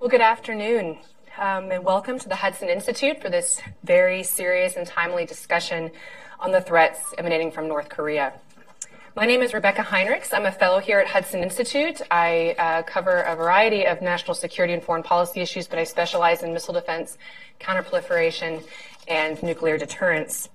Well, good afternoon, and welcome to the Hudson Institute for this very serious and timely discussion on the threats emanating from North Korea. My name is Rebecca Heinrichs. I'm a fellow here at Hudson Institute. I cover a variety of national security and foreign policy issues, but I specialize in missile defense, counterproliferation, and nuclear deterrence.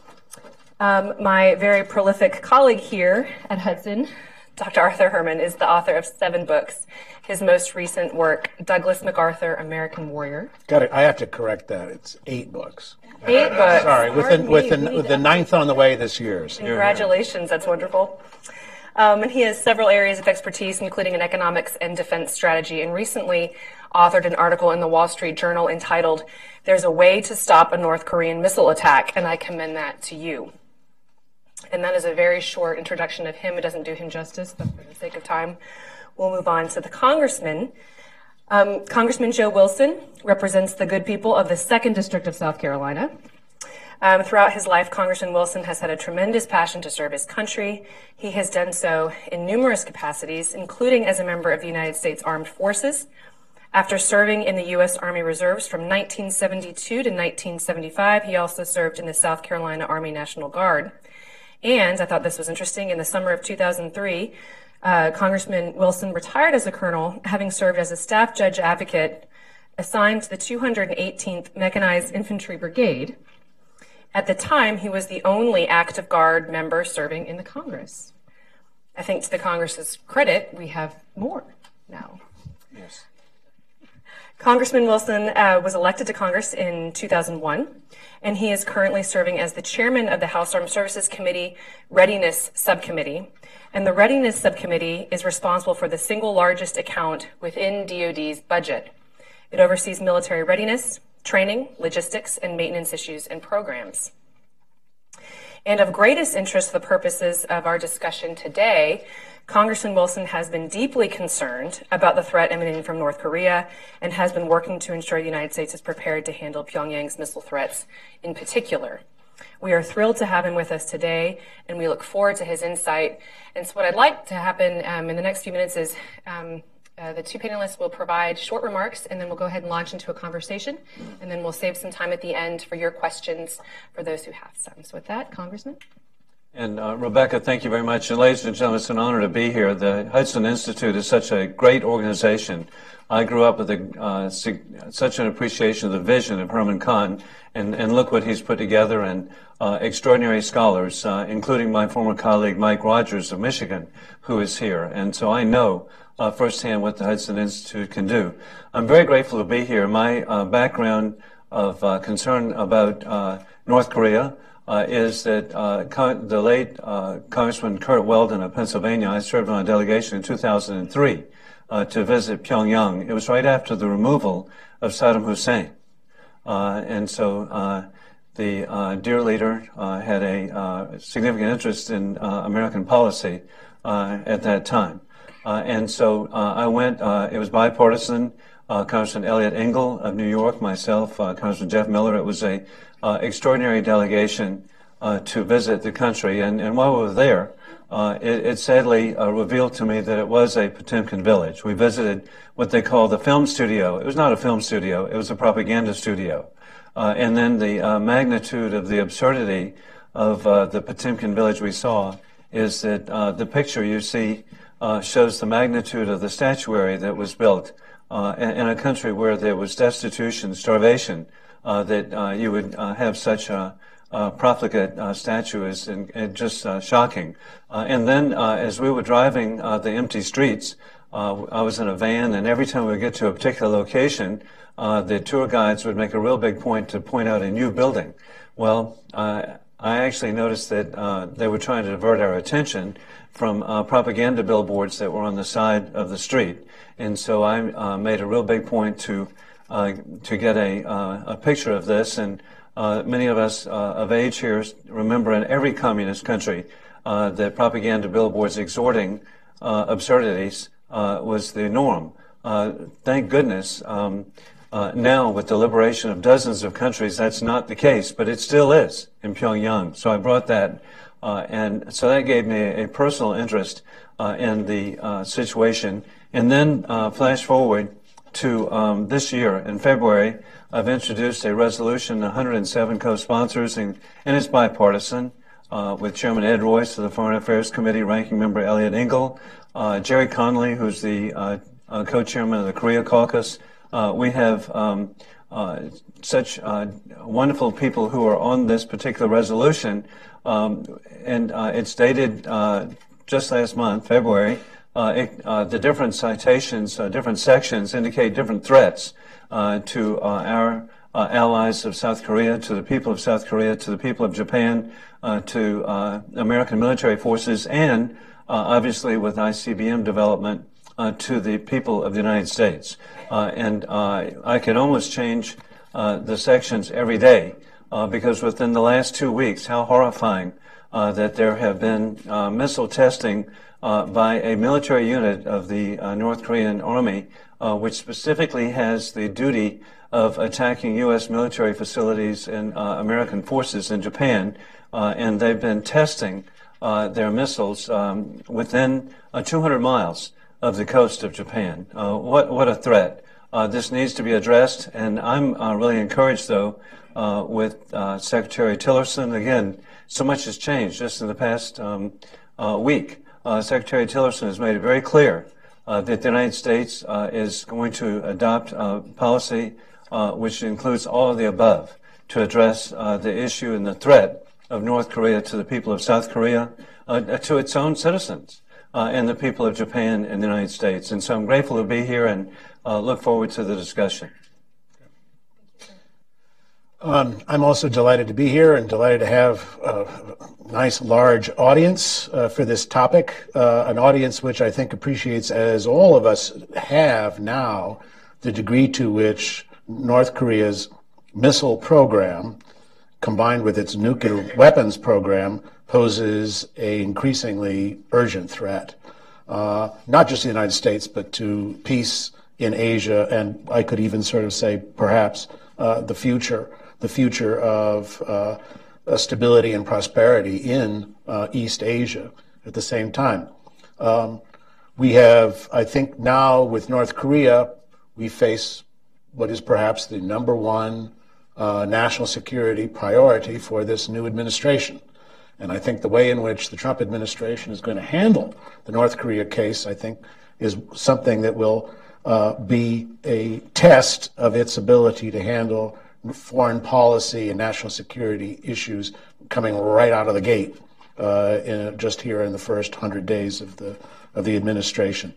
My very prolific colleague here at Hudson, Dr. Arthur Herman, is the author of 7 books. His most recent work, Douglas MacArthur, American Warrior. Got it. I have to correct that. It's 8 books. 8 books. Sorry, with the 9th on the way this year. So. Congratulations. That's wonderful. And he has several areas of expertise, including in economics and defense strategy, and recently authored an article in the Wall Street Journal entitled, "There's a Way to Stop a North Korean Missile Attack," and I commend that to you. And that is a very short introduction of him. It doesn't do him justice, but for the sake of time, we'll move on to the congressman. Congressman Joe Wilson represents the good people of the 2nd District of South Carolina. Throughout his life, Congressman Wilson has had a tremendous passion to serve his country. He has done so in numerous capacities, including as a member of the United States Armed Forces. After serving in the U.S. Army Reserves from 1972 to 1975, he also served in the South Carolina Army National Guard. And I thought this was interesting. In the summer of 2003, Congressman Wilson retired as a colonel, having served as a staff judge advocate assigned to the 218th Mechanized Infantry Brigade. At the time, he was the only active guard member serving in the Congress. I think to the Congress's credit, we have more now. Yes. Congressman Wilson was elected to Congress in 2001, and he is currently serving as the chairman of the House Armed Services Committee Readiness Subcommittee. And the Readiness Subcommittee is responsible for the single largest account within DoD's budget. It oversees military readiness, training, logistics, and maintenance issues and programs. And of greatest interest for the purposes of our discussion today, Congressman Wilson has been deeply concerned about the threat emanating from North Korea and has been working to ensure the United States is prepared to handle Pyongyang's missile threats in particular. We are thrilled to have him with us today, and we look forward to his insight. And so what I'd like to happen in the next few minutes is the 2 panelists will provide short remarks, and then we'll go ahead and launch into a conversation, and then we'll save some time at the end for your questions for those who have some. So with that, Congressman. And Rebecca, thank you very much. And ladies and gentlemen, it's an honor to be here. The Hudson Institute is such a great organization. I grew up with such an appreciation of the vision of Herman Kahn, and look what he's put together, and extraordinary scholars, including my former colleague Mike Rogers of Michigan, who is here. And so I know firsthand what the Hudson Institute can do. I'm very grateful to be here. My background of concern about North Korea is that the late Congressman Kurt Weldon of Pennsylvania, I served on a delegation in 2003 to visit Pyongyang. It was right after the removal of Saddam Hussein. And so the dear leader had a significant interest in American policy at that time. And so I went, it was bipartisan, Congressman Eliot Engel of New York, myself, Congressman Jeff Miller. It was a extraordinary delegation to visit the country. And while we were there, it sadly revealed to me that it was a Potemkin village. We visited what they call the film studio. It was not a film studio. It was a propaganda studio. And then the magnitude of the absurdity of the Potemkin village we saw is that the picture you see shows the magnitude of the statuary that was built in a country where there was destitution, starvation, that you would have such a profligate statue is just shocking. And then as we were driving the empty streets, I was in a van, and every time we would get to a particular location, the tour guides would make a real big point to point out a new building. Well, I actually noticed that they were trying to divert our attention from propaganda billboards that were on the side of the street. And so I made a real big point to get a picture of this. And many of us of age here remember in every communist country that propaganda billboards exhorting absurdities was the norm. Thank goodness now with the liberation of dozens of countries that's not the case, but it still is in Pyongyang. So I brought that, and so that gave me a personal interest in the situation. And then flash forward this year, in February, I've introduced a resolution, 107 co-sponsors, and it's bipartisan, with Chairman Ed Royce of the Foreign Affairs Committee, Ranking Member Elliot Engel, Jerry Connolly, who's the co-chairman of the Korea Caucus. We have such wonderful people who are on this particular resolution, and it's dated just last month, February. The different citations, different sections indicate different threats to our allies of South Korea, to the people of South Korea, to the people of Japan, to American military forces, and obviously with ICBM development, to the people of the United States. And I could almost change the sections every day because within the last 2 weeks, how horrifying that there have been missile testing by a military unit of the North Korean Army, which specifically has the duty of attacking U.S. military facilities and American forces in Japan, and they've been testing their missiles within 200 miles of the coast of Japan. What a threat. This needs to be addressed, and I'm really encouraged, though, with Secretary Tillerson. Again, so much has changed just in the past week. Secretary Tillerson has made it very clear that the United States is going to adopt a policy which includes all of the above to address the issue and the threat of North Korea to the people of South Korea, to its own citizens, and the people of Japan and the United States. And so I'm grateful to be here and look forward to the discussion. I'm also delighted to be here and delighted to have a nice large audience for this topic, an audience which I think appreciates, as all of us have now, the degree to which North Korea's missile program, combined with its nuclear weapons program, poses an increasingly urgent threat, not just to the United States, but to peace in Asia, and I could even sort of say perhaps the future of stability and prosperity in East Asia at the same time. We have, I think now with North Korea, we face what is perhaps the number one national security priority for this new administration. And I think the way in which the Trump administration is going to handle the North Korea case, I think, is something that will be a test of its ability to handle foreign policy and national security issues coming right out of the gate just here in the first 100 days of the administration.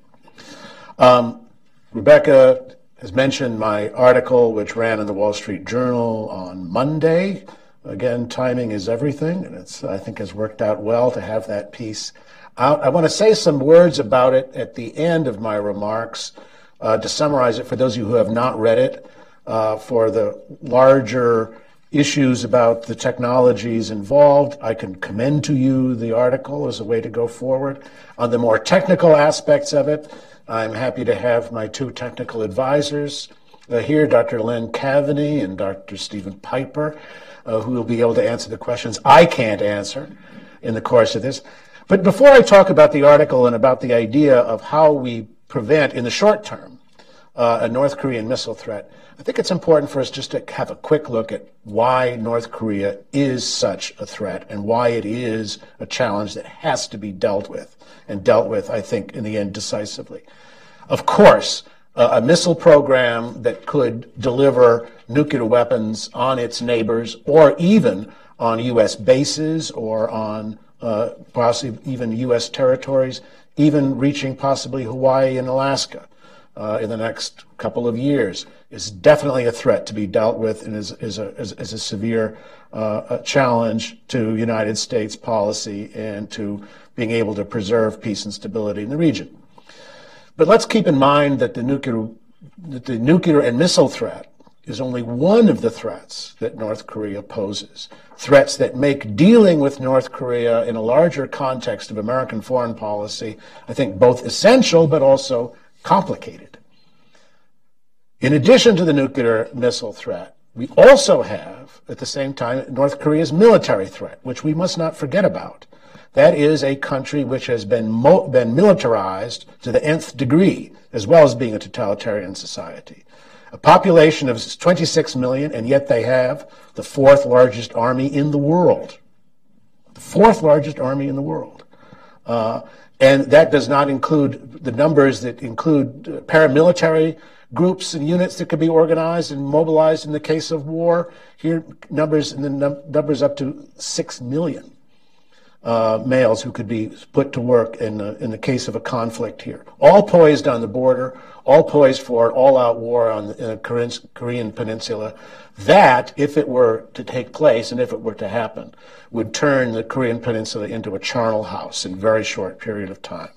Rebecca has mentioned my article, which ran in the Wall Street Journal on Monday. Again, timing is everything, and I think has worked out well to have that piece out. I want to say some words about it at the end of my remarks to summarize it for those of you who have not read it. For the larger issues about the technologies involved, I can commend to you the article as a way to go forward. On the more technical aspects of it, I'm happy to have my two technical advisors here, Dr. Len Cavaney and Dr. Stephen Piper, who will be able to answer the questions I can't answer in the course of this. But before I talk about the article and about the idea of how we prevent, in the short term, a North Korean missile threat, I think it's important for us just to have a quick look at why North Korea is such a threat and why it is a challenge that has to be dealt with, and dealt with, I think, in the end, decisively. Of course, a missile program that could deliver nuclear weapons on its neighbors or even on U.S. bases or on possibly even U.S. territories, even reaching possibly Hawaii and Alaska in the next couple of years, is definitely a threat to be dealt with and is a severe challenge to United States policy and to being able to preserve peace and stability in the region. But let's keep in mind that the nuclear and missile threat is only one of the threats that North Korea poses, threats that make dealing with North Korea in a larger context of American foreign policy, I think, both essential but also complicated. In addition to the nuclear missile threat, We also have, at the same time, North Korea's military threat, which we must not forget about. That is a country which has been militarized to the nth degree, as well as being a totalitarian society. A population of 26 million, and yet they have the fourth largest army in the world. The fourth largest army in the world. And that does not include the numbers that include paramilitary groups and units that could be organized and mobilized in the case of war. Here, numbers up to 6 million males who could be put to work in the case of a conflict here. All poised on the border, all poised for an all-out war on the Korean Peninsula. That, if it were to take place and if it were to happen, would turn the Korean Peninsula into a charnel house in a very short period of time.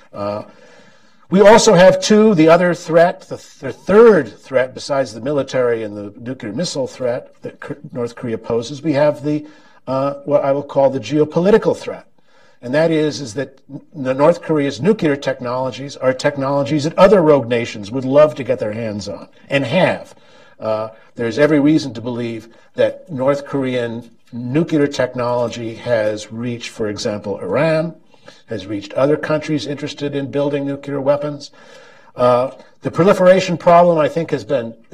We also have, the other threat, the third threat besides the military and the nuclear missile threat that North Korea poses. We have what I will call the geopolitical threat. And that is that North Korea's nuclear technologies are technologies that other rogue nations would love to get their hands on and have. There's every reason to believe that North Korean nuclear technology has reached, for example, Iran, has reached other countries interested in building nuclear weapons. The proliferation problem, I think, is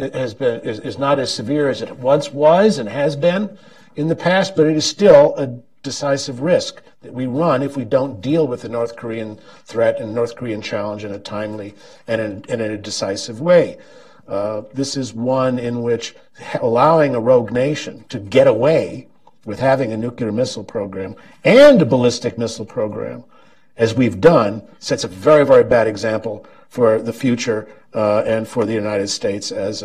not as severe as it once was and has been in the past, but it is still a decisive risk that we run if we don't deal with the North Korean threat and North Korean challenge in a timely and in a decisive way. This is one in which allowing a rogue nation to get away with having a nuclear missile program and a ballistic missile program, as we've done, sets a very, very bad example for the future and for the United States as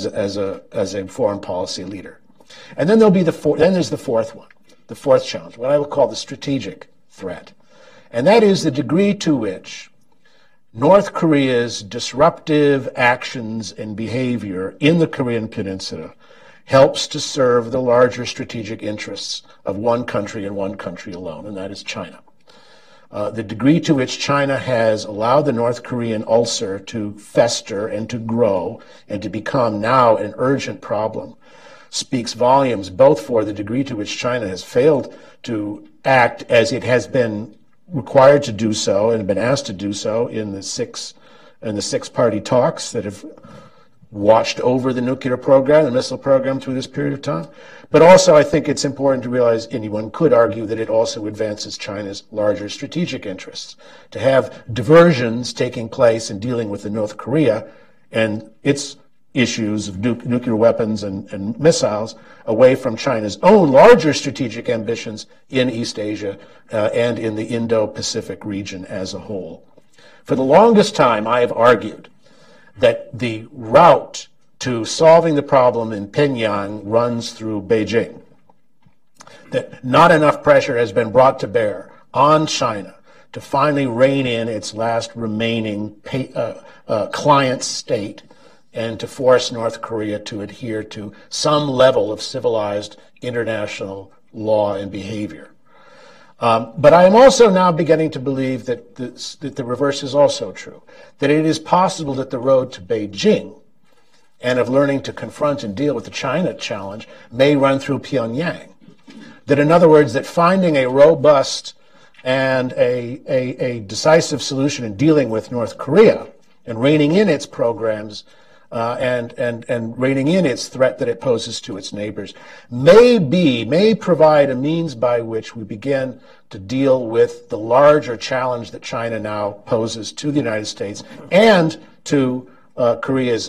a foreign policy leader. And then there's the fourth one, the fourth challenge, what I would call the strategic threat. And that is the degree to which North Korea's disruptive actions and behavior in the Korean Peninsula helps to serve the larger strategic interests of one country and one country alone, and that is China. The degree to which China has allowed the North Korean ulcer to fester and to grow and to become now an urgent problem speaks volumes both for the degree to which China has failed to act as it has been required to do so and been asked to do so in the six-party talks that have watched over the nuclear program, the missile program through this period of time. But also I think it's important to realize anyone could argue that it also advances China's larger strategic interests. To have diversions taking place and dealing with the North Korea and its issues of nuclear weapons and missiles away from China's own larger strategic ambitions in East Asia and in the Indo-Pacific region as a whole. For the longest time, I have argued that the route to solving the problem in Pyongyang runs through Beijing, that not enough pressure has been brought to bear on China to finally rein in its last remaining client state and to force North Korea to adhere to some level of civilized international law and behavior. But I am also now beginning to believe that the reverse is also true, that it is possible that the road to Beijing and of learning to confront and deal with the China challenge may run through Pyongyang. That, in other words, that finding a robust and a decisive solution in dealing with North Korea and reining in its programs and reining in its threat that it poses to its neighbors may provide a means by which we begin to deal with the larger challenge that China now poses to the United States and to and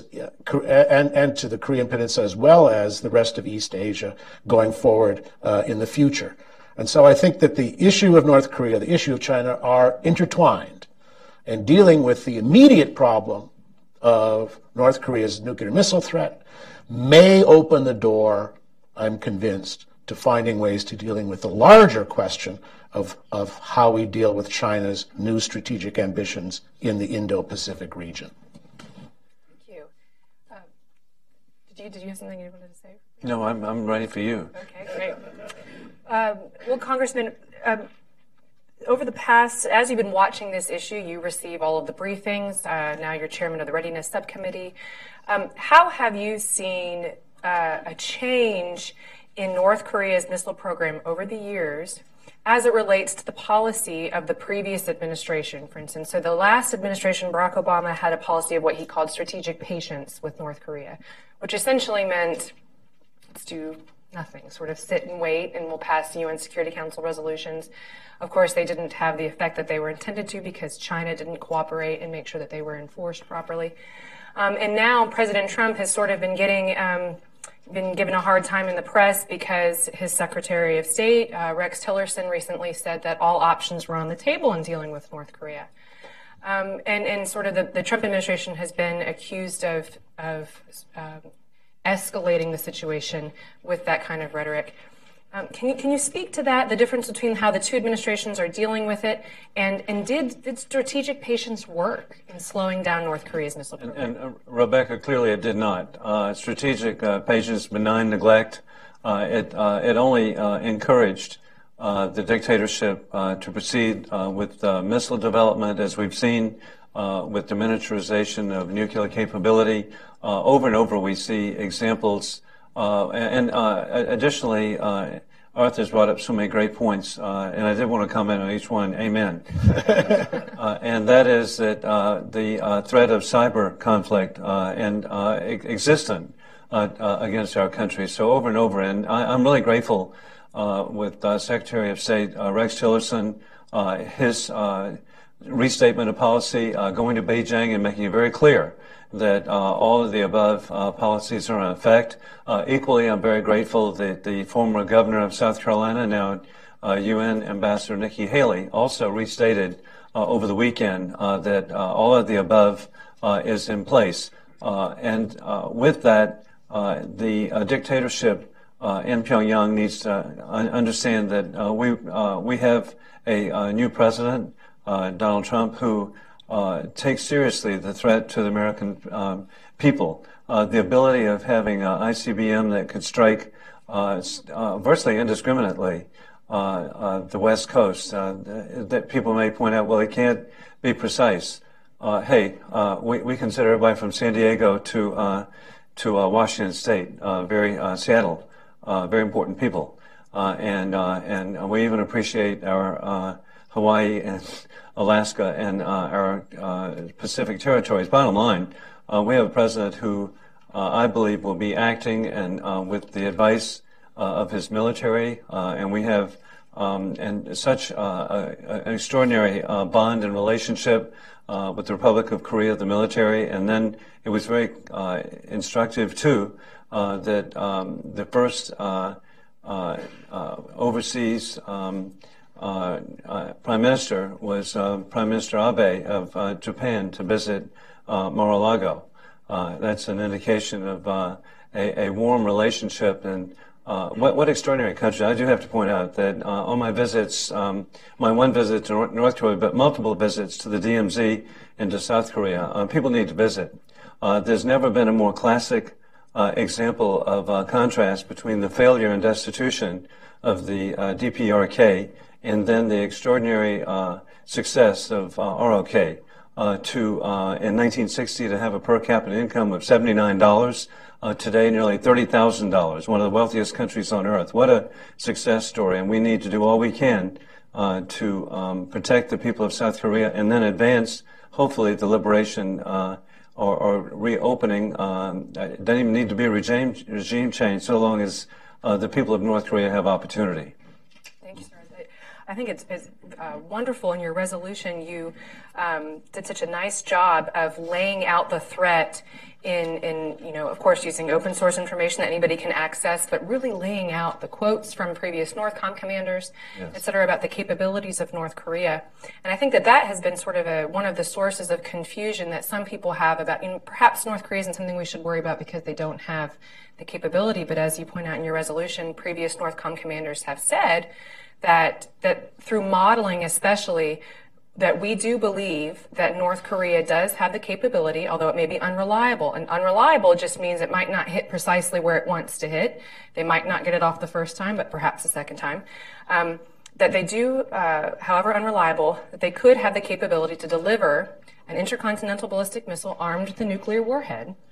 to the Korean Peninsula as well as the rest of East Asia going forward in the future. And so I think that the issue of North Korea, the issue of China are intertwined, and dealing with the immediate problem of North Korea's nuclear missile threat may open the door, I'm convinced, to finding ways to dealing with the larger question of how we deal with China's new strategic ambitions in the Indo-Pacific region. Thank you. Did you have something you wanted to say? No, I'm ready for you. Okay, great. Well, Congressman, over the past, as you've been watching this issue, you receive all of the briefings. Now you're chairman of the Readiness Subcommittee. How have you seen a change in North Korea's missile program over the years as it relates to the policy of the previous administration, for instance. So the last administration, Barack Obama, had a policy of what he called strategic patience with North Korea, which essentially meant let's do nothing, sort of sit and wait, and we'll pass UN Security Council resolutions. Of course, they didn't have the effect that they were intended to because China didn't cooperate and make sure that they were enforced properly. And now President Trump has sort of been been given a hard time in the press because his Secretary of State, Rex Tillerson, recently said that all options were on the table in dealing with North Korea. And sort of the Trump administration has been accused of escalating the situation with that kind of rhetoric. Can you speak to that, the difference between how the two administrations are dealing with it, and did strategic patience work in slowing down North Korea's missile program? And Rebecca, clearly it did not. Strategic patience, benign neglect, it only encouraged the dictatorship to proceed with missile development, as we've seen with the miniaturization of nuclear capability. Over and over we see examples. Additionally, Arthur's brought up so many great points, and I did want to comment on each one. Amen. And that is that the threat of cyber conflict existent against our country. So over and over, and I'm really grateful with Secretary of State Rex Tillerson, his restatement of policy, going to Beijing and making it very clear that all of the above policies are in effect. Equally, I'm very grateful that the former governor of South Carolina, now UN Ambassador Nikki Haley, also restated over the weekend that all of the above is in place. And with that, the dictatorship in Pyongyang needs to understand that we have a new president, Donald Trump, who takes seriously the threat to the American people. The ability of having ICBM that could strike virtually indiscriminately the West Coast. That people may point out, well, it can't be precise. We consider everybody from San Diego to Washington State, Seattle, very important people, and we even appreciate our Hawaii and Alaska and our Pacific territories. Bottom line, we have a president who I believe will be acting and with the advice of his military, and we have and such an extraordinary bond and relationship with the Republic of Korea, the military. And then it was very instructive too that the first overseas Prime Minister was Prime Minister Abe of Japan to visit Mar-a-Lago. That's an indication of a warm relationship, and what extraordinary country. I do have to point out that on my visits, my one visit to North Korea, but multiple visits to the DMZ and to South Korea, people need to visit. There's never been a more classic example of contrast between the failure and destitution of the DPRK and then the extraordinary success of ROK. In 1960 to have a per capita income of $79, today nearly $30,000, one of the wealthiest countries on earth. What a success story, and we need to do all we can to protect the people of South Korea and then advance, hopefully, the liberation or reopening. It doesn't even need to be a regime change so long as the people of North Korea have opportunity. Thank you, sir. I think it's wonderful in your resolution. You did such a nice job of laying out the threat in of course, using open source information that anybody can access, but really laying out the quotes from previous NORTHCOM commanders, yes, et cetera, about the capabilities of North Korea. And I think that has been sort of one of the sources of confusion that some people have about, perhaps North Korea isn't something we should worry about because they don't have the capability. But as you point out in your resolution, previous NORTHCOM commanders have said that through modeling especially, that we do believe that North Korea does have the capability, although it may be unreliable. And unreliable just means it might not hit precisely where it wants to hit. They might not get it off the first time, but perhaps the second time. That they do, however unreliable, that they could have the capability to deliver an intercontinental ballistic missile armed with a nuclear warhead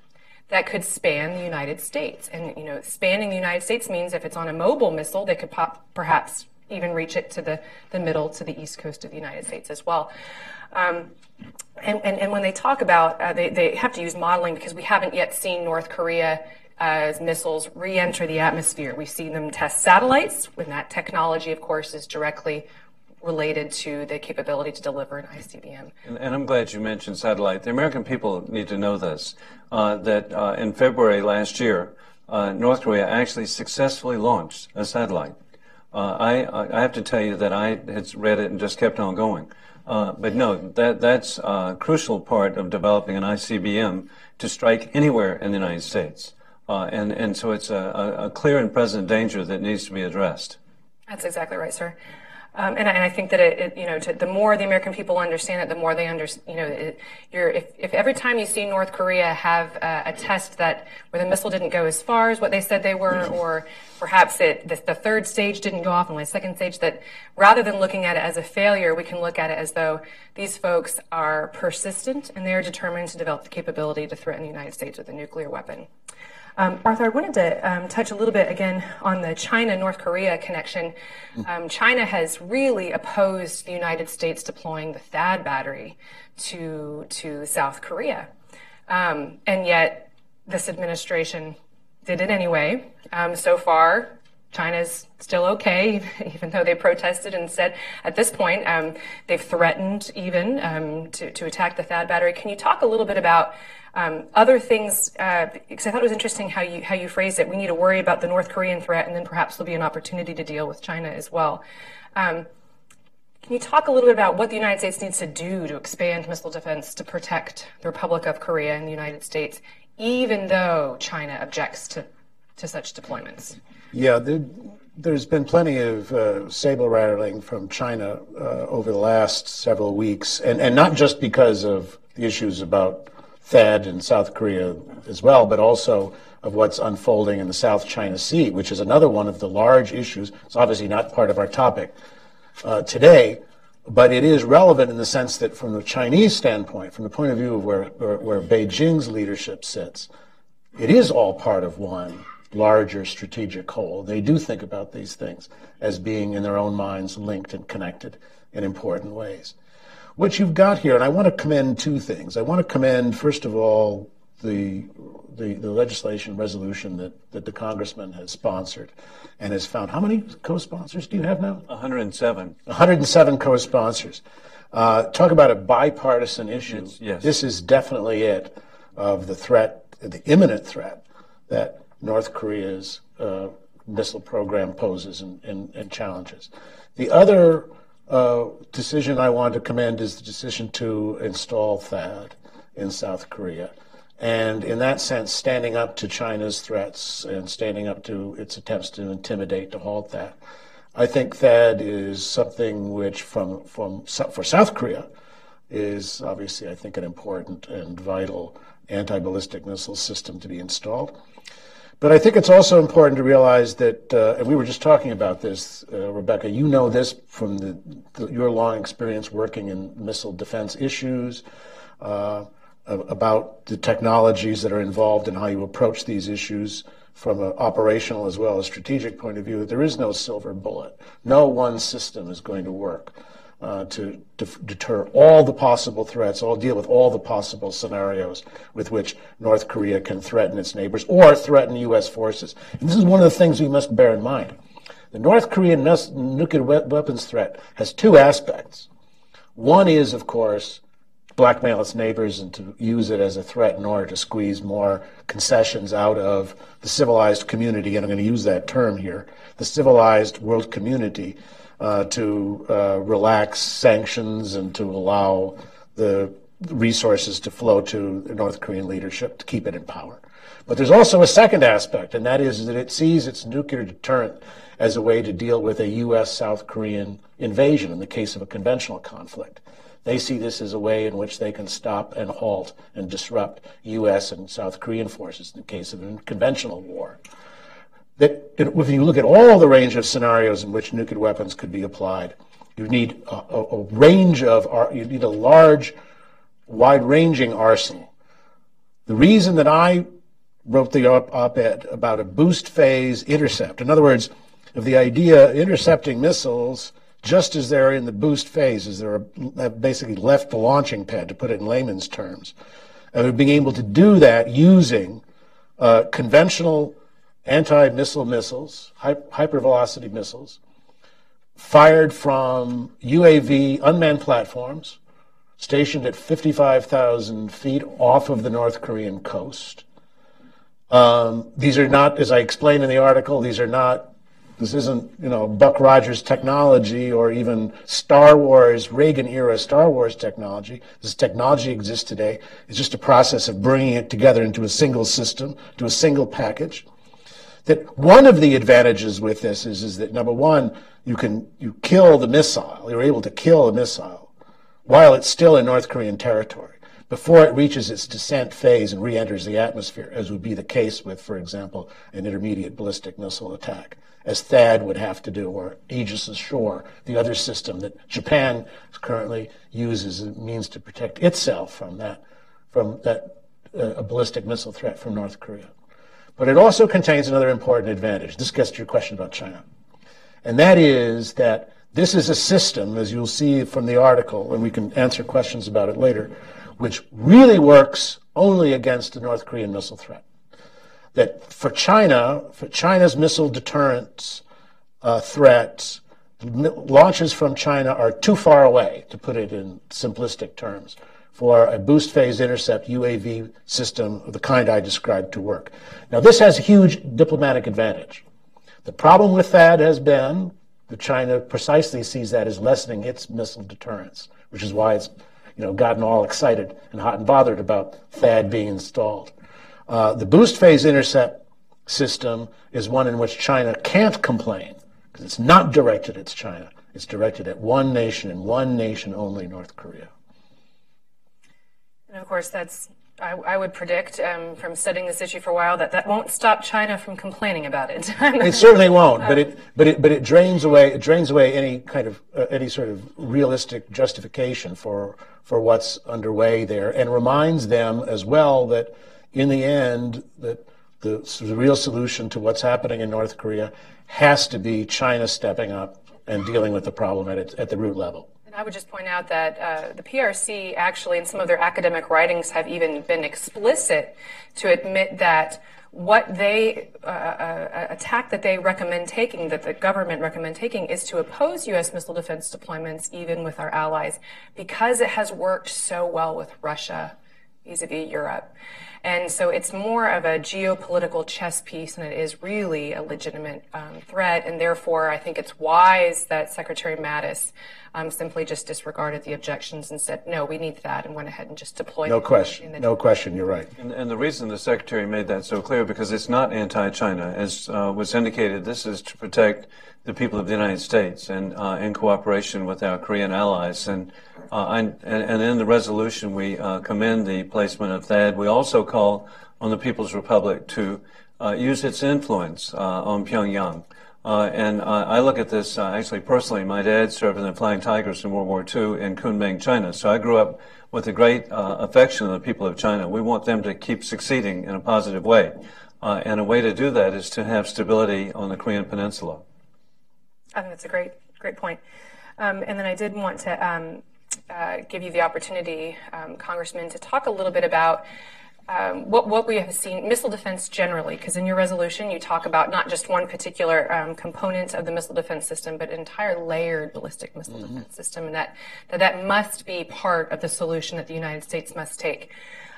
that could span the United States. And, spanning the United States means if it's on a mobile missile, they could perhaps even reach it to the middle, to the east coast of the United States as well. And when they talk about, they have to use modeling because we haven't yet seen North Korea as missiles re-enter the atmosphere. We've seen them test satellites, when that technology, of course, is directly related to the capability to deliver an ICBM. And I'm glad you mentioned satellite. The American people need to know this, that in February last year, North Korea actually successfully launched a satellite. I have to tell you that I had read it and just kept on going. But no, that's a crucial part of developing an ICBM to strike anywhere in the United States. And so it's a clear and present danger that needs to be addressed. That's exactly right, sir. And I think that the more the American people understand it, the more they understand. If every time you see North Korea have a test where the missile didn't go as far as what they said they were, or perhaps the third stage didn't go off, and the second stage, that rather than looking at it as a failure, we can look at it as though these folks are persistent and they are determined to develop the capability to threaten the United States with a nuclear weapon. Arthur, I wanted to touch a little bit again on the China-North Korea connection. China has really opposed the United States deploying the THAAD battery to South Korea. And yet this administration did it anyway. So far, China's still okay, even though they protested and said at this point they've threatened even to attack the THAAD battery. Can you talk a little bit about other things, because I thought it was interesting how you phrased it. We need to worry about the North Korean threat, and then perhaps there'll be an opportunity to deal with China as well. Can you talk a little bit about what the United States needs to do to expand missile defense to protect the Republic of Korea and the United States, even though China objects to such deployments? Yeah, there's been plenty of saber rattling from China over the last several weeks, and not just because of the issues about THAAD in South Korea as well, but also of what's unfolding in the South China Sea, which is another one of the large issues. It's obviously not part of our topic today, but it is relevant in the sense that from the Chinese standpoint, from the point of view of where Beijing's leadership sits, it is all part of one larger strategic whole. They do think about these things as being in their own minds linked and connected in important ways. What you've got here, and I want to commend two things. I want to commend, first of all, the legislation resolution that the congressman has sponsored and has found. How many co-sponsors do you have now? 107. 107 co-sponsors. Talk about a bipartisan issue. Yes. This is definitely it, of the threat, the imminent threat that North Korea's missile program poses and challenges. The other decision I want to commend is the decision to install THAAD in South Korea. And in that sense, standing up to China's threats and standing up to its attempts to intimidate, to halt that. I think THAAD is something which for South Korea is obviously, I think, an important and vital anti-ballistic missile system to be installed. But I think it's also important to realize that, and we were just talking about this, Rebecca, you know this from your long experience working in missile defense issues, about the technologies that are involved in how you approach these issues from an operational as well as strategic point of view, that there is no silver bullet. No one system is going to work to deter all the possible threats, deal with all the possible scenarios with which North Korea can threaten its neighbors or threaten U.S. forces. And this is one of the things we must bear in mind. The North Korean nuclear weapons threat has two aspects. One is, of course, blackmail its neighbors and to use it as a threat in order to squeeze more concessions out of the civilized community, and I'm going to use that term here, the civilized world community, to relax sanctions and to allow the resources to flow to the North Korean leadership to keep it in power. But there's also a second aspect, and that is that it sees its nuclear deterrent as a way to deal with a U.S.-South Korean invasion in the case of a conventional conflict. They see this as a way in which they can stop and halt and disrupt U.S. and South Korean forces in the case of a conventional war. That if you look at all the range of scenarios in which nuclear weapons could be applied, you need you need a large, wide-ranging arsenal. The reason that I wrote the op-ed about a boost phase intercept. In other words, of the idea intercepting missiles just as they're in the boost phase, as they're basically left the launching pad, to put it in layman's terms, and being able to do that using conventional anti-missile missiles, hypervelocity missiles, fired from UAV unmanned platforms stationed at 55,000 feet off of the North Korean coast. These are not, as I explained in the article, this isn't, Buck Rogers technology or even Star Wars, Reagan-era Star Wars technology. This technology exists today. It's just a process of bringing it together into a single system, to a single package. That one of the advantages with this is that, number one, you kill the missile. You're able to kill a missile while it's still in North Korean territory, before it reaches its descent phase and re-enters the atmosphere, as would be the case with, for example, an intermediate ballistic missile attack, as THAAD would have to do, or Aegis Ashore, the other system that Japan currently uses as a means to protect itself from a ballistic missile threat from North Korea. But it also contains another important advantage. This gets to your question about China. And that is that this is a system, as you'll see from the article, and we can answer questions about it later, which really works only against the North Korean missile threat. That for China's missile deterrence threats, launches from China are too far away, to put it in simplistic terms, for a boost phase intercept UAV system of the kind I described to work. Now, this has a huge diplomatic advantage. The problem with THAAD has been that China precisely sees that as lessening its missile deterrence, which is why it's gotten all excited and hot and bothered about THAAD being installed. The boost phase intercept system is one in which China can't complain, because it's not directed at China. It's directed at one nation and one nation only, North Korea. And of course, I would predict from studying this issue for a while that won't stop China from complaining about it. It certainly won't, but it drains away any sort of realistic justification for what's underway there, and reminds them as well that in the end that the real solution to what's happening in North Korea has to be China stepping up and dealing with the problem at the root level. And I would just point out that the PRC actually, in some of their academic writings, have even been explicit to admit that what they attack that they recommend taking, that the government recommend taking, is to oppose U.S. missile defense deployments, even with our allies, because it has worked so well with Russia vis-a-vis Europe. And so it's more of a geopolitical chess piece than it is really a legitimate threat. And therefore, I think it's wise that Secretary Mattis simply just disregarded the objections and said, no, we need that, and went ahead and just deployed. No question, you're right. And the reason the Secretary made that so clear, because it's not anti-China. As was indicated, this is to protect the people of the United States and in cooperation with our Korean allies. And in the resolution, we commend the placement of THAAD. We also call on the People's Republic to use its influence on Pyongyang. I look at this actually personally. My dad served in the Flying Tigers in World War II in Kunming, China. So I grew up with a great affection of the people of China. We want them to keep succeeding in a positive way. And a way to do that is to have stability on the Korean Peninsula. I think that's a great point. And then I did want to give you the opportunity, Congressman, to talk a little bit about what we have seen, missile defense generally, because in your resolution you talk about not just one particular component of the missile defense system, but an entire layered ballistic missile defense system, and that must be part of the solution that the United States must take.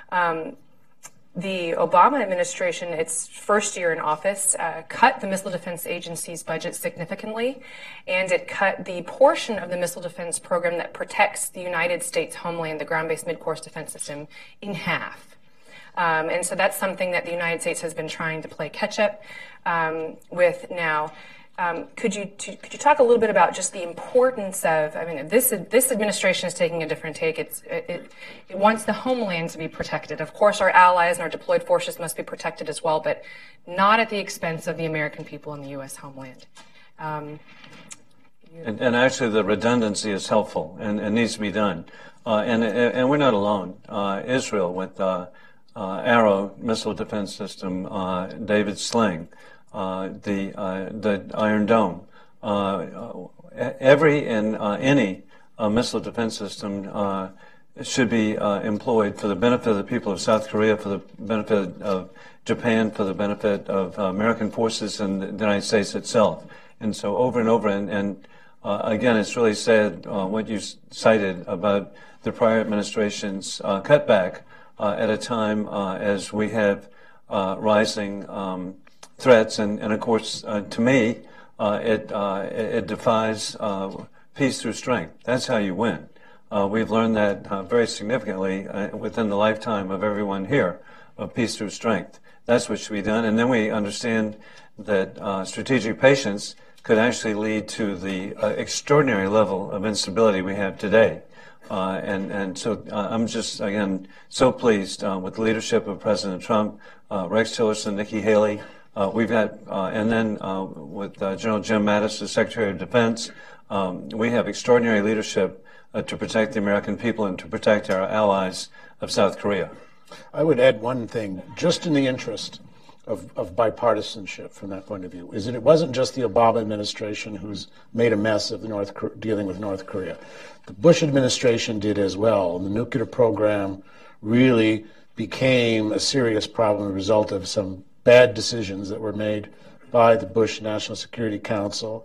The Obama administration, its first year in office, cut the Missile Defense Agency's budget significantly, and it cut the portion of the missile defense program that protects the United States homeland, the ground-based mid-course defense system, in half. And so that's something that the United States has been trying to play catch-up with now. Could you talk a little bit about just the importance of, this administration is taking a different take. It wants the homeland to be protected. Of course, our allies and our deployed forces must be protected as well, but not at the expense of the American people in the U.S. homeland. And actually, the redundancy is helpful and needs to be done. And we're not alone. Israel, with Arrow missile defense system, David Sling, the Iron Dome. Every and any missile defense system should be employed for the benefit of the people of South Korea, for the benefit of Japan, for the benefit of American forces and the United States itself. And so over and over, and again, it's really sad what you cited about the prior administration's cutback at a time as we have rising threats. And of course, to me, it defies peace through strength. That's how you win. We've learned that very significantly within the lifetime of everyone here, of peace through strength. That's what should be done. And then we understand that strategic patience could actually lead to the extraordinary level of instability we have today. And so I'm just, again, so pleased with the leadership of President Trump, Rex Tillerson, Nikki Haley. We've had, and then with General Jim Mattis, the Secretary of Defense, we have extraordinary leadership to protect the American people and to protect our allies of South Korea. I would add one thing, just in the interest of bipartisanship from that point of view, is that it wasn't just the Obama administration who's made a mess of dealing with North Korea. The Bush administration did as well. The nuclear program really became a serious problem as a result of some bad decisions that were made by the Bush National Security Council,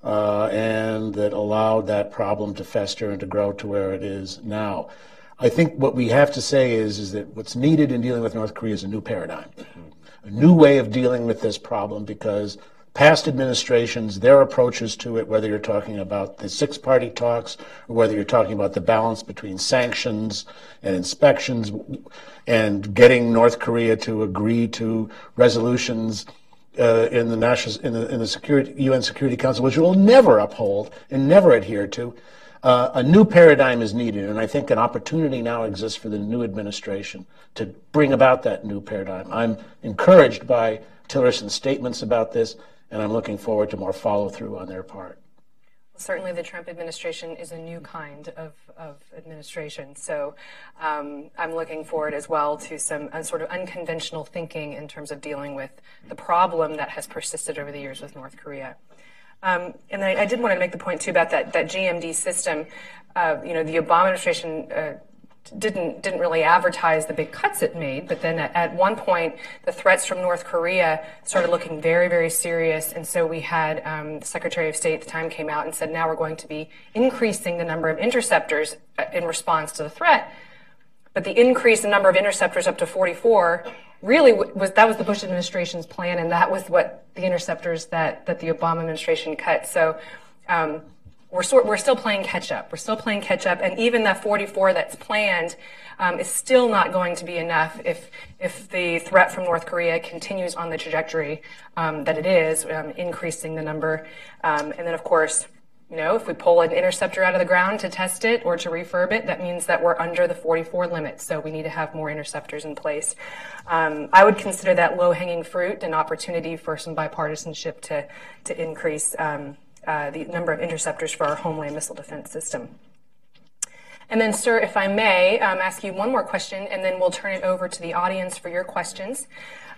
and that allowed that problem to fester and to grow to where it is now. I think what we have to say is that what's needed in dealing with North Korea is a new paradigm, a new way of dealing with this problem, because past administrations, their approaches to it, whether you're talking about the six-party talks or whether you're talking about the balance between sanctions and inspections and getting North Korea to agree to resolutions in the UN Security Council, which it will never uphold and never adhere to. A new paradigm is needed, and I think an opportunity now exists for the new administration to bring about that new paradigm. I'm encouraged by Tillerson's statements about this, and I'm looking forward to more follow-through on their part. Certainly the Trump administration is a new kind of administration, so I'm looking forward as well to some sort of unconventional thinking in terms of dealing with the problem that has persisted over the years with North Korea. And then I did want to make the point, too, about that GMD system. The Obama administration didn't really advertise the big cuts it made, but then at one point, the threats from North Korea started looking very, very serious, and so we had the Secretary of State at the time came out and said, now we're going to be increasing the number of interceptors in response to the threat. But the increase in number of interceptors up to 44 really was the Bush administration's plan, and that was what the interceptors that the Obama administration cut. So we're still playing catch up. We're still playing catch up, and even that 44 that's planned is still not going to be enough if the threat from North Korea continues on the trajectory that it is, increasing the number. And then, of course, if we pull an interceptor out of the ground to test it or to refurb it, that means that we're under the 44 limit. So we need to have more interceptors in place. I would consider that low-hanging fruit an opportunity for some bipartisanship to increase the number of interceptors for our homeland missile defense system. And then, sir, if I may ask you one more question, and then we'll turn it over to the audience for your questions.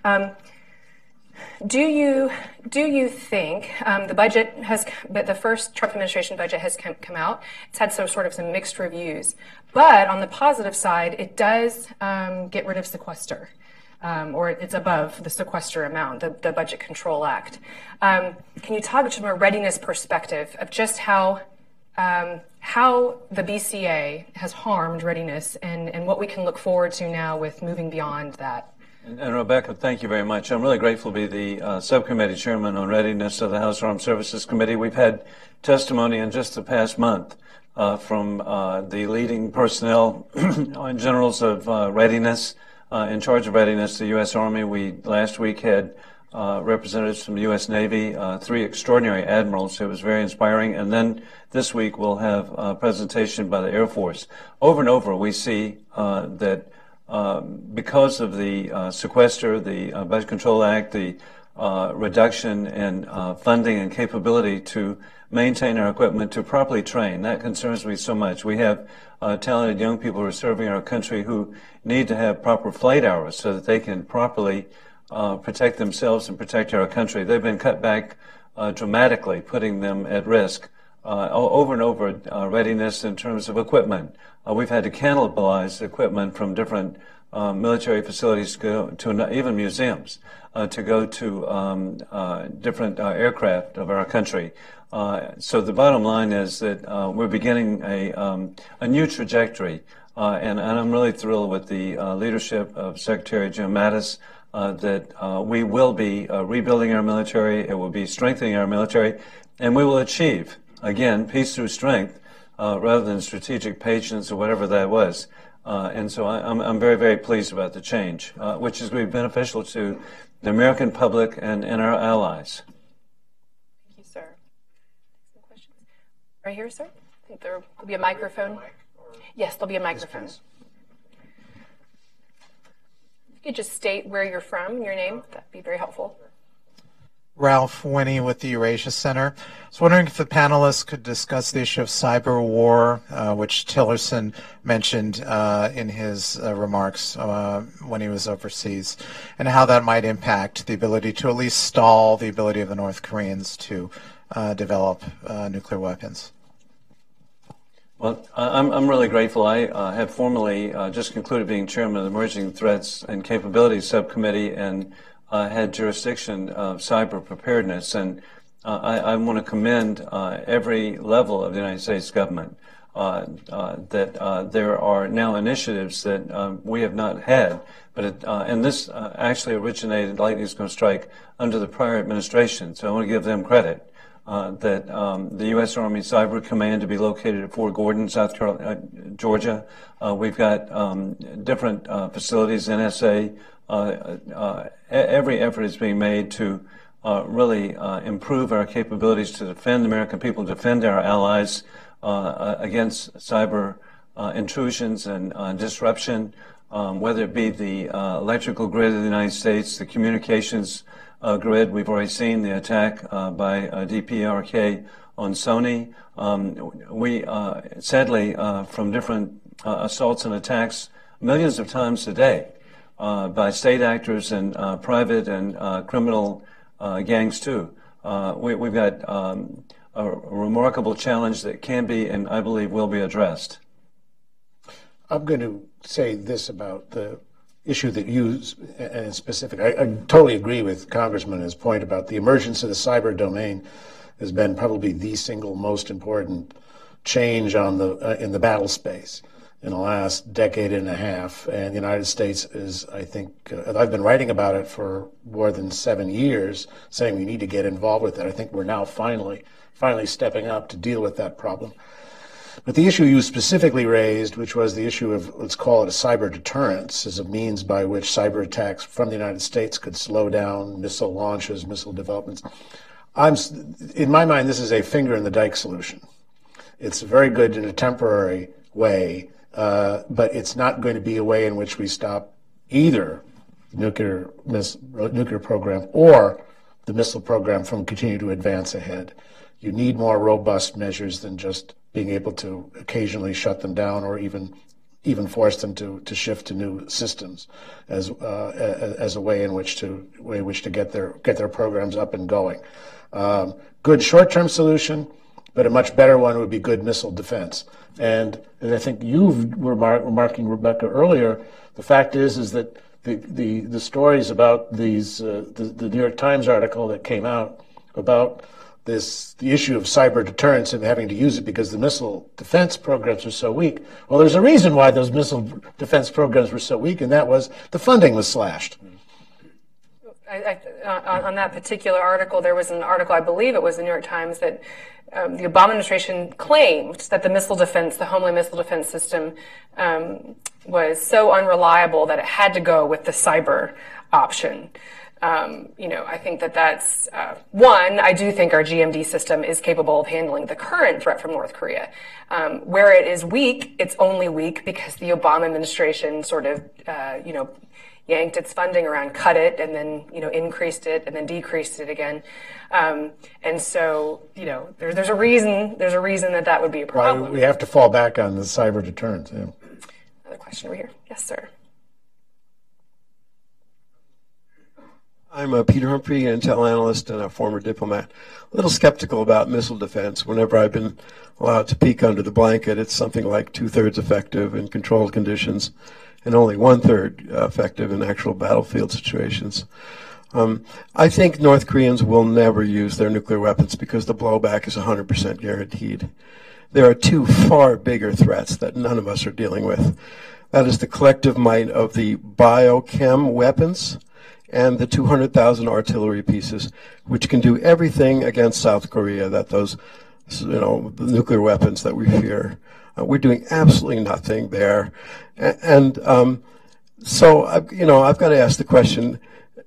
Do you think the first Trump administration budget has come out? It's had some mixed reviews, but on the positive side, it does get rid of sequester, or it's above the sequester amount, the Budget Control Act. Can you talk from a readiness perspective of just how the BCA has harmed readiness and what we can look forward to now with moving beyond that? And Rebecca, thank you very much. I'm really grateful to be the subcommittee chairman on readiness of the House Armed Services Committee. We've had testimony in just the past month from the leading personnel and generals of readiness, in charge of readiness, the U.S. Army. We last week had representatives from the U.S. Navy, 3 extraordinary admirals. It was very inspiring. And then this week we'll have a presentation by the Air Force. Over and over we see that because of the sequester, the Budget Control Act, the reduction in funding and capability to maintain our equipment, to properly train. That concerns me so much. We have talented young people who are serving our country who need to have proper flight hours so that they can properly protect themselves and protect our country. They've been cut back dramatically, putting them at risk over and over. Readiness in terms of equipment. We've had to cannibalize equipment from different military facilities to even museums to go to different aircraft of our country. So the bottom line is that we're beginning a new trajectory, and I'm really thrilled with the leadership of Secretary Jim Mattis that we will be rebuilding our military, it will be strengthening our military, and we will achieve, again, peace through strength rather than strategic patience or whatever that was. And so I'm very, very pleased about the change, which is going to be beneficial to the American public and our allies. Thank you, sir. Some questions? Right here, sir? I think there will be a microphone. Yes, there'll be a microphone. If you could just state where you're from, your name, that'd be very helpful. Ralph Winnie with the Eurasia Center. I was wondering if the panelists could discuss the issue of cyber war, which Tillerson mentioned in his remarks when he was overseas, and how that might impact the ability to at least stall the ability of the North Koreans to develop nuclear weapons. Well, I'm really grateful. I have formally just concluded being chairman of the Emerging Threats and Capabilities Subcommittee and had jurisdiction of cyber preparedness. And I want to commend every level of the United States government that there are now initiatives that we have not had. But and this actually originated, lightning is going to strike, under the prior administration. So I want to give them credit. That the U.S. Army Cyber Command to be located at Fort Gordon, South Carolina, Georgia. We've got different facilities, NSA. Every effort is being made to really improve our capabilities to defend the American people, defend our allies against cyber intrusions and disruption, whether it be the electrical grid of the United States, the communications grid. We've already seen the attack by DPRK on Sony. We sadly, from different assaults and attacks, millions of times a day by state actors and private and criminal gangs too. We've got a remarkable challenge that can be and I believe will be addressed. I'm going to say this about the issue that you, in specific, I totally agree with Congressman his point about the emergence of the cyber domain has been probably the single most important change on the in the battle space in the last decade and a half. And the United States is, I think, I've been writing about it for more than 7 years, saying we need to get involved with it. I think we're now finally stepping up to deal with that problem. But the issue you specifically raised, which was the issue of, let's call it a cyber deterrence, as a means by which cyber attacks from the United States could slow down missile launches, missile developments. In my mind, this is a finger in the dike solution. It's very good in a temporary way, but it's not going to be a way in which we stop either the nuclear program or the missile program from continuing to advance ahead. You need more robust measures than just being able to occasionally shut them down or even force them to shift to new systems as a way in which to get their programs up and going. Good short-term solution, but a much better one would be good missile defense. And I think you were remarking, Rebecca, earlier, the fact is that the stories about these the New York Times article that came out about the issue of cyber deterrence and having to use it because the missile defense programs are so weak. Well, there's a reason why those missile defense programs were so weak, and that was the funding was slashed. On that particular article, there was an article, I believe it was the New York Times, that the Obama administration claimed that the Homeland Missile Defense System, was so unreliable that it had to go with the cyber option. I think that's one. I do think our GMD system is capable of handling the current threat from North Korea. Where it is weak, it's only weak because the Obama administration sort of, yanked its funding around, cut it, and then, increased it and then decreased it again. And so, there's a reason that would be a problem. Well, we have to fall back on the cyber deterrence. Yeah. Another question over here. Yes, sir. I'm Peter Humphrey, an intel analyst and a former diplomat. A little skeptical about missile defense. Whenever I've been allowed to peek under the blanket, it's something like 2/3 effective in controlled conditions and only 1/3 effective in actual battlefield situations. I think North Koreans will never use their nuclear weapons because the blowback is 100% guaranteed. There are two far bigger threats that none of us are dealing with. That is the collective might of the biochem weapons and the 200,000 artillery pieces, which can do everything against South Korea that those, the nuclear weapons that we fear. We're doing absolutely nothing there. So I've got to ask the question,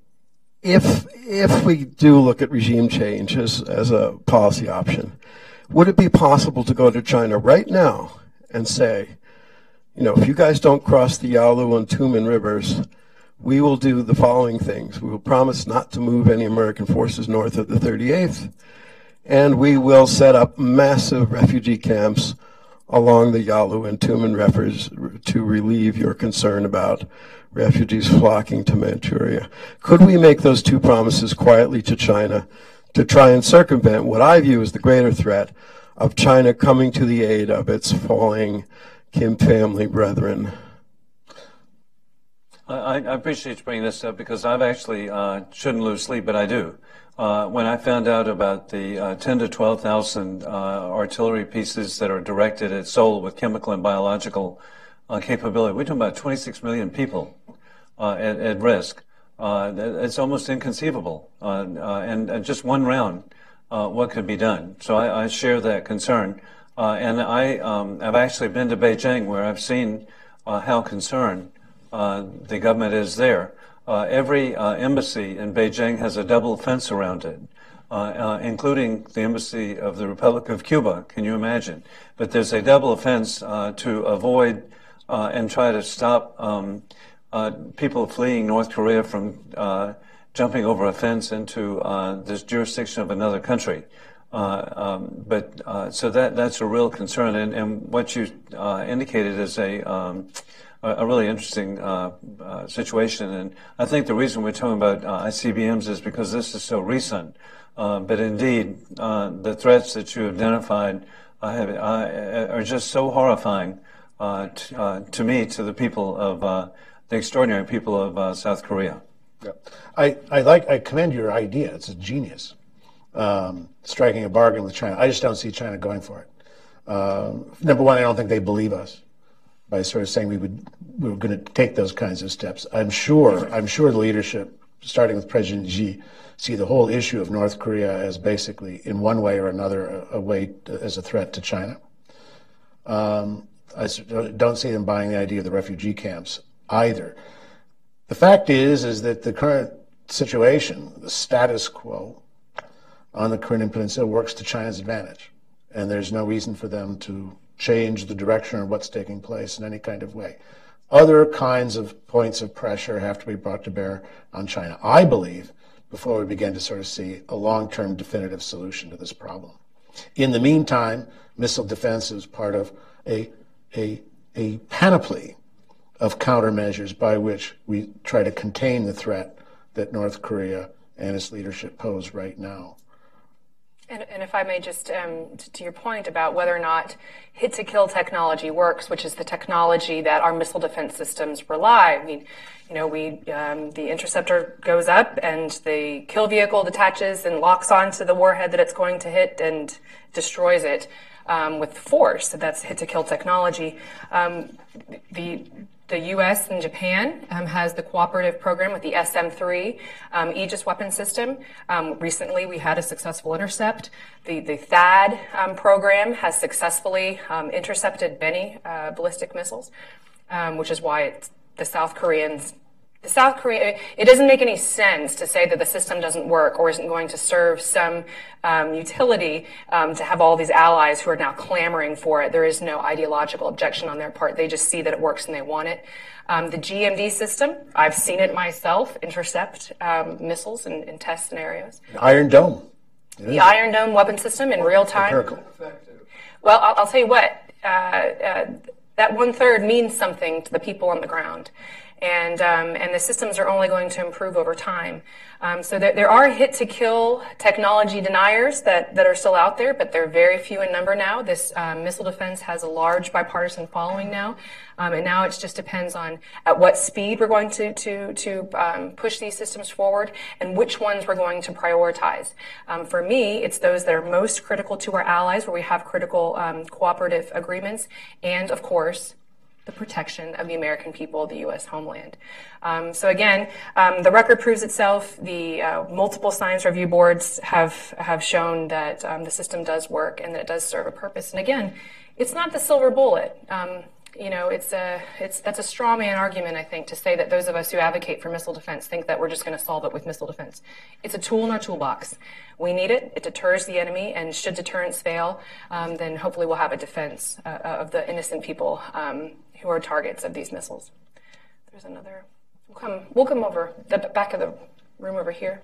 if we do look at regime change as a policy option, would it be possible to go to China right now and say, if you guys don't cross the Yalu and Tumen rivers, we will do the following things. We will promise not to move any American forces north of the 38th, and we will set up massive refugee camps along the Yalu and Tumen rivers to relieve your concern about refugees flocking to Manchuria. Could we make those two promises quietly to China to try and circumvent what I view as the greater threat of China coming to the aid of its falling Kim family brethren? I appreciate you bringing this up because I've actually shouldn't lose sleep, but I do. When I found out about the 10 to 12,000 artillery pieces that are directed at Seoul with chemical and biological capability, we're talking about 26 million people at risk. It's almost inconceivable. And just one round, what could be done? So I share that concern. And I've actually been to Beijing where I've seen how concerned the government is there. Every embassy in Beijing has a double fence around it, including the embassy of the Republic of Cuba. Can you imagine? But there's a double fence to avoid and try to stop people fleeing North Korea from jumping over a fence into this jurisdiction of another country. So that's a real concern. And what you indicated is a really interesting situation, and I think the reason we're talking about ICBMs is because this is so recent. But indeed, the threats that you identified are just so horrifying to me, to the people of the extraordinary people of South Korea. Yeah. I commend your idea. It's a genius. Striking a bargain with China. I just don't see China going for it. Number one, I don't think they believe us by sort of saying we were going to take those kinds of steps. I'm sure the leadership, starting with President Xi, see the whole issue of North Korea as basically, in one way or another, as a threat to China. I don't see them buying the idea of the refugee camps either. The fact is that the current situation, the status quo on the Korean Peninsula, works to China's advantage, and there's no reason for them to change the direction of what's taking place in any kind of way. Other kinds of points of pressure have to be brought to bear on China, I believe, before we begin to sort of see a long-term definitive solution to this problem. In the meantime, missile defense is part of a panoply of countermeasures by which we try to contain the threat that North Korea and its leadership pose right now. And if I may just, to your point about whether or not hit-to-kill technology works, which is the technology that our missile defense systems rely. I mean, the interceptor goes up and the kill vehicle detaches and locks onto the warhead that it's going to hit and destroys it with force. So that's hit-to-kill technology. The U.S. and Japan has the cooperative program with the SM-3 Aegis weapon system. Recently, we had a successful intercept. The THAAD program has successfully intercepted many ballistic missiles, which is why the South Koreans The South Korea, it doesn't make any sense to say that the system doesn't work or isn't going to serve some utility to have all these allies who are now clamoring for it. There is no ideological objection on their part. They just see that it works and they want it. The GMD system, I've seen it myself intercept missiles in test scenarios. Iron Dome. The Iron Dome weapon system in real time. Empirical. Well, I'll tell you what, that 1/3 means something to the people on the ground. And the systems are only going to improve over time. So there are hit-to-kill technology deniers that are still out there, but they're very few in number now. This missile defense has a large bipartisan following now, and now it just depends on at what speed we're going to push these systems forward and which ones we're going to prioritize. For me, it's those that are most critical to our allies, where we have critical cooperative agreements, and of course, the protection of the American people, the U.S. homeland. So again, the record proves itself. The multiple science review boards have shown that the system does work and that it does serve a purpose. And again, it's not the silver bullet. That's a straw man argument, I think, to say that those of us who advocate for missile defense think that we're just going to solve it with missile defense. It's a tool in our toolbox. We need it. It deters the enemy, and should deterrence fail, then hopefully we'll have a defense of the innocent people who are targets of these missiles. There's another. We'll come over the back of the room over here.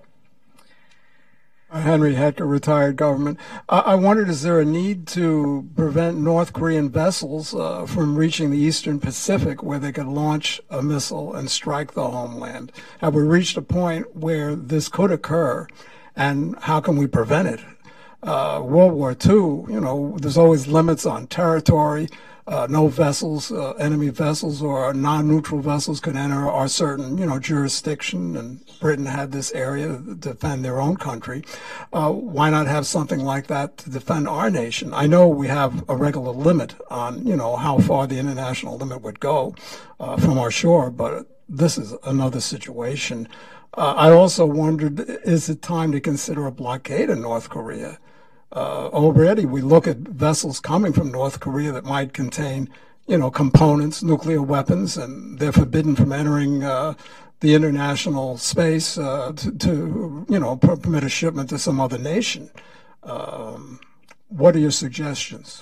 Henry Hecker, retired government. I wondered, is there a need to prevent North Korean vessels from reaching the Eastern Pacific where they could launch a missile and strike the homeland? Have we reached a point where this could occur, and how can we prevent it? World War II, there's always limits on territory. No vessels, enemy vessels or non-neutral vessels could enter our certain, jurisdiction, and Britain had this area to defend their own country. Why not have something like that to defend our nation? I know we have a regular limit on, how far the international limit would go from our shore, but this is another situation. I also wondered, is it time to consider a blockade of North Korea? Already we look at vessels coming from North Korea that might contain, components, nuclear weapons, and they're forbidden from entering the international space to permit a shipment to some other nation. What are your suggestions?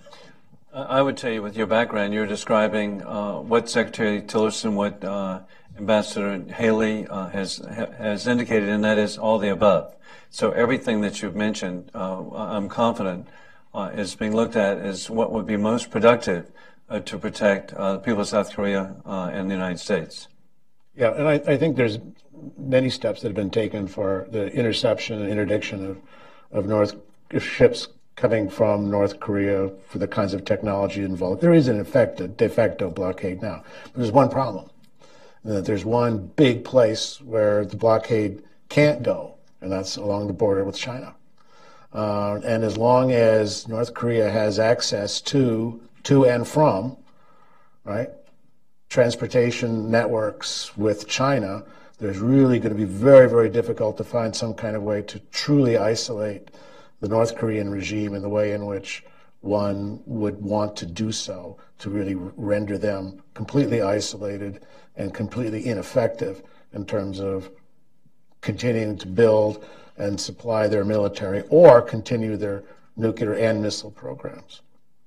I would tell you, with your background, you're describing what Secretary Tillerson, what Ambassador Haley has indicated, and that is all the above. So everything that you've mentioned, I'm confident, is being looked at as what would be most productive to protect the people of South Korea and the United States. Yeah, and I think there's many steps that have been taken for the interception and interdiction of ships coming from North Korea for the kinds of technology involved. There is, in effect, a de facto blockade now. But there's one problem. There's one big place where the blockade can't go, and that's along the border with China. And as long as North Korea has access to and from, right, transportation networks with China, there's really going to be very, very difficult to find some kind of way to truly isolate the North Korean regime in the way in which one would want to do so, to really render them completely isolated and completely ineffective in terms of continuing to build and supply their military or continue their nuclear and missile programs.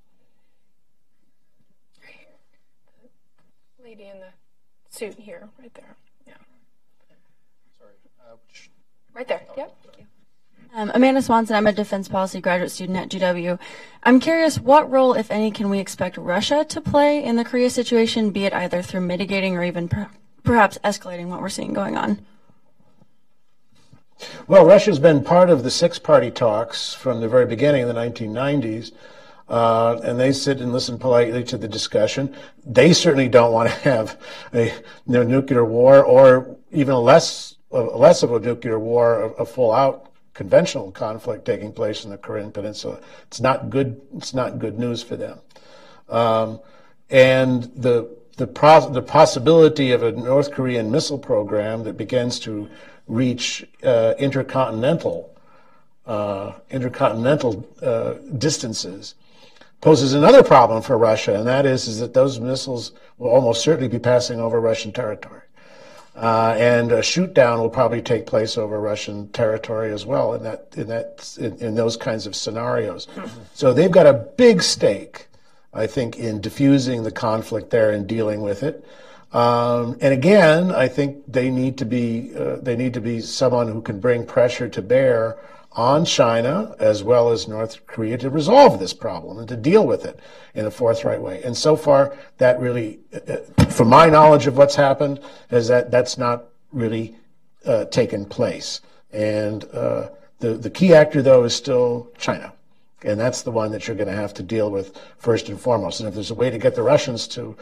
Lady in the suit here, right there. Yeah. Sorry. Right there. Yep. Amanda Swanson, I'm a defense policy graduate student at GW. I'm curious, what role, if any, can we expect Russia to play in the Korea situation, be it either through mitigating or even perhaps escalating what we're seeing going on? Well, Russia's been part of the six-party talks from the very beginning in the 1990s, and they sit and listen politely to the discussion. They certainly don't want to have a nuclear war, or even less of a nuclear war, a full-out conventional conflict taking place in the Korean Peninsula. It's not good. It's not good news for them. And the possibility of a North Korean missile program that begins to reach intercontinental distances poses another problem for Russia, and that is that those missiles will almost certainly be passing over Russian territory. and a shoot down will probably take place over Russian territory as well in those kinds of scenarios. So they've got a big stake, I think, in diffusing the conflict there and dealing with it. And again, I think they need to be someone who can bring pressure to bear on China as well as North Korea to resolve this problem and to deal with it in a forthright way. And so far, that really, from my knowledge of what's happened, is that's not really taken place. And the key actor, though, is still China. And that's the one that you're going to have to deal with first and foremost. And if there's a way to get the Russians to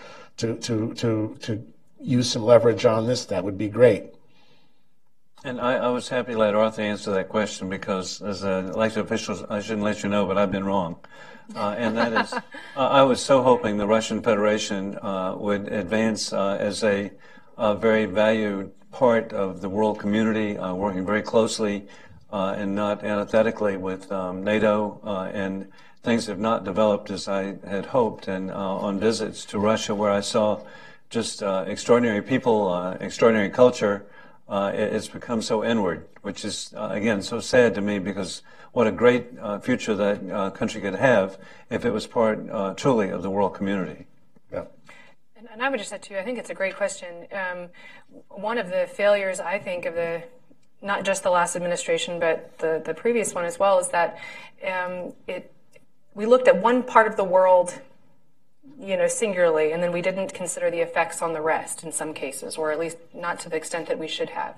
use some leverage on this, that would be great. And I was happy to let Arthur answer that question because, as an elected official, I shouldn't let you know, but I've been wrong. And that is, I was so hoping the Russian Federation would advance as a very valued part of the world community, working very closely and not antithetically with NATO, and things have not developed as I had hoped. And on visits to Russia, where I saw just extraordinary people, extraordinary culture, it's become so inward, which is, again, so sad to me because what a great future that country could have if it was part truly of the world community. Yeah. And I would just add, too, I think it's a great question. One of the failures, I think, of not just the last administration, but the previous one as well, is that we looked at one part of the world singularly, and then we didn't consider the effects on the rest in some cases, or at least not to the extent that we should have.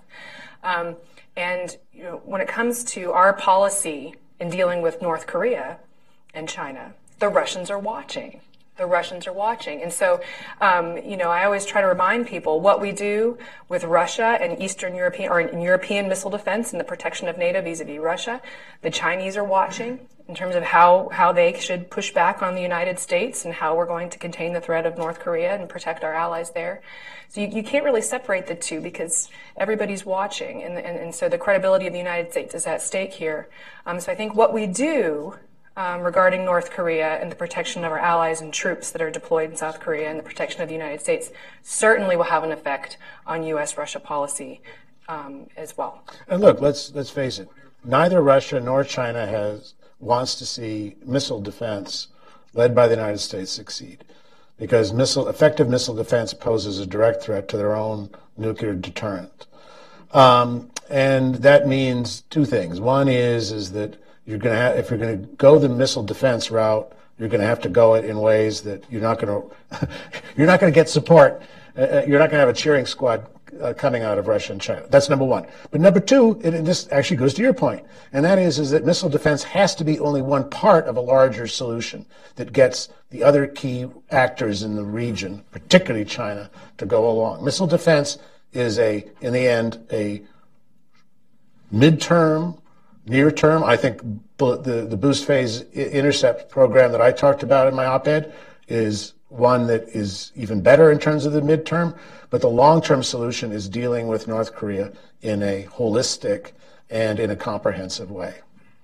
And when it comes to our policy in dealing with North Korea and China, the Russians are watching. The Russians are watching. And so, I always try to remind people what we do with Russia and Eastern European or European missile defense and the protection of NATO vis-a-vis Russia. The Chinese are watching in terms of how they should push back on the United States and how we're going to contain the threat of North Korea and protect our allies there. So you can't really separate the two because everybody's watching. And so the credibility of the United States is at stake here. So I think what we do regarding North Korea and the protection of our allies and troops that are deployed in South Korea and the protection of the United States certainly will have an effect on U.S.-Russia policy as well. And look, let's face it. Neither Russia nor China wants to see missile defense led by the United States succeed, because effective missile defense poses a direct threat to their own nuclear deterrent. And that means two things. One is that if you're going to go the missile defense route, you're going to have to go it in ways that you're not going to get support. You're not going to have a cheering squad coming out of Russia and China. That's number one. But number two, and this actually goes to your point, and that is that missile defense has to be only one part of a larger solution that gets the other key actors in the region, particularly China, to go along. Missile defense is in the end, a midterm, near term. I think the boost phase intercept program that I talked about in my op-ed is one that is even better in terms of the midterm, but the long-term solution is dealing with North Korea in a holistic and in a comprehensive way.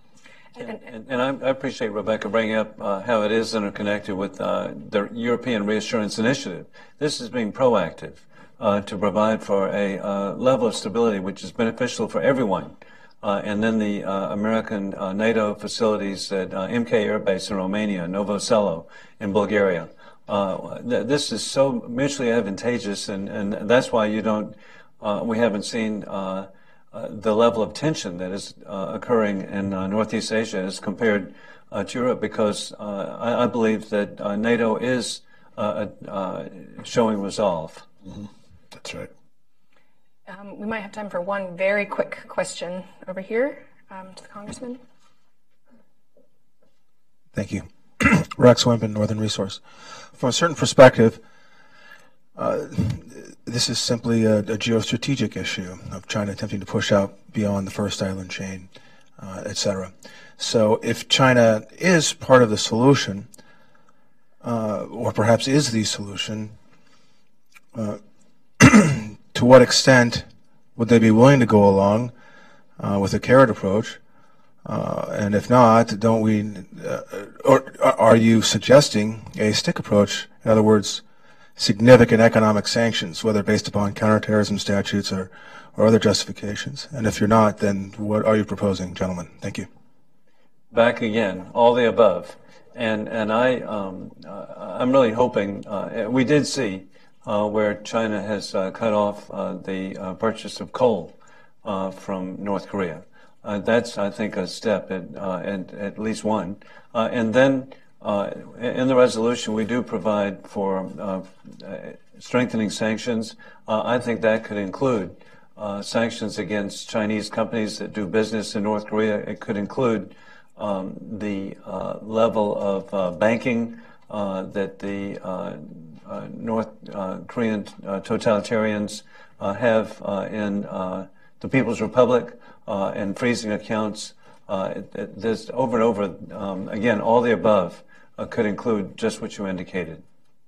And I appreciate Rebecca bringing up how it is interconnected with the European Reassurance Initiative. This is being proactive to provide for a level of stability which is beneficial for everyone. And then the American NATO facilities at MK Air Base in Romania, Novo Selo in Bulgaria. This is so mutually advantageous, and that's why we haven't seen the level of tension that is occurring in Northeast Asia as compared to Europe, because I believe that NATO is showing resolve. Mm-hmm. That's right. We might have time for one very quick question over here to the Congressman. Thank you. Rex Wimpin, Northern Resource. From a certain perspective, this is simply a geostrategic issue of China attempting to push out beyond the first island chain, etc. So if China is part of the solution, or perhaps is the solution, to what extent would they be willing to go along with a carrot approach? And if not, or are you suggesting a stick approach? In other words, significant economic sanctions, whether based upon counterterrorism statutes or other justifications? And if you're not, then what are you proposing, gentlemen? Thank you. Back again, all the above. And I'm really hoping, we did see where China has cut off the purchase of coal from North Korea. That's, I think, a step, at least one. And then in the resolution, we do provide for strengthening sanctions. I think that could include sanctions against Chinese companies that do business in North Korea. It could include the level of banking that the North Korean totalitarians have in the People's Republic and freezing accounts. There's over and over, again, all the above could include just what you indicated.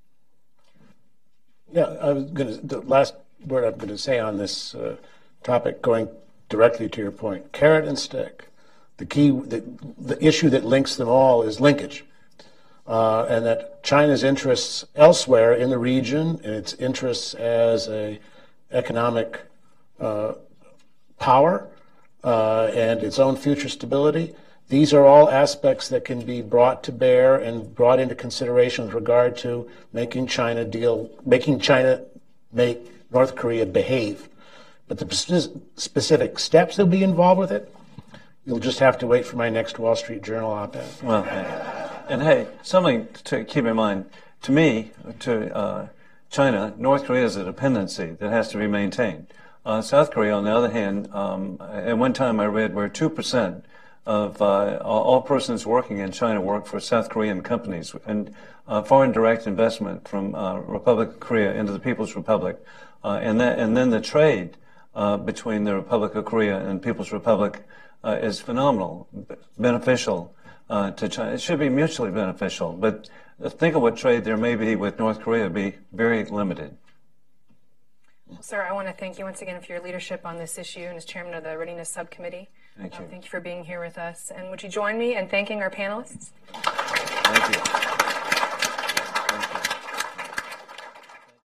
Yeah, the last word I'm going to say on this topic, going directly to your point, carrot and stick. The issue that links them all is linkage, and that China's interests elsewhere in the region and its interests as a economic power and its own future stability. These are all aspects that can be brought to bear and brought into consideration with regard to making China make North Korea behave. But the specific steps that will be involved with it, you'll just have to wait for my next Wall Street Journal op-ed. Well, and hey, something to keep in mind. To me, to China, North Korea is a dependency that has to be maintained. South Korea, on the other hand, at one time I read where 2% of all persons working in China work for South Korean companies, and foreign direct investment from Republic of Korea into the People's Republic, and then the trade between the Republic of Korea and People's Republic is phenomenal, beneficial to China. It should be mutually beneficial, but think of what trade there may be with North Korea be very limited. Well, sir, I want to thank you once again for your leadership on this issue and as chairman of the Readiness Subcommittee. Thank you. Thank you for being here with us. And would you join me in thanking our panelists? Thank you. Thank you.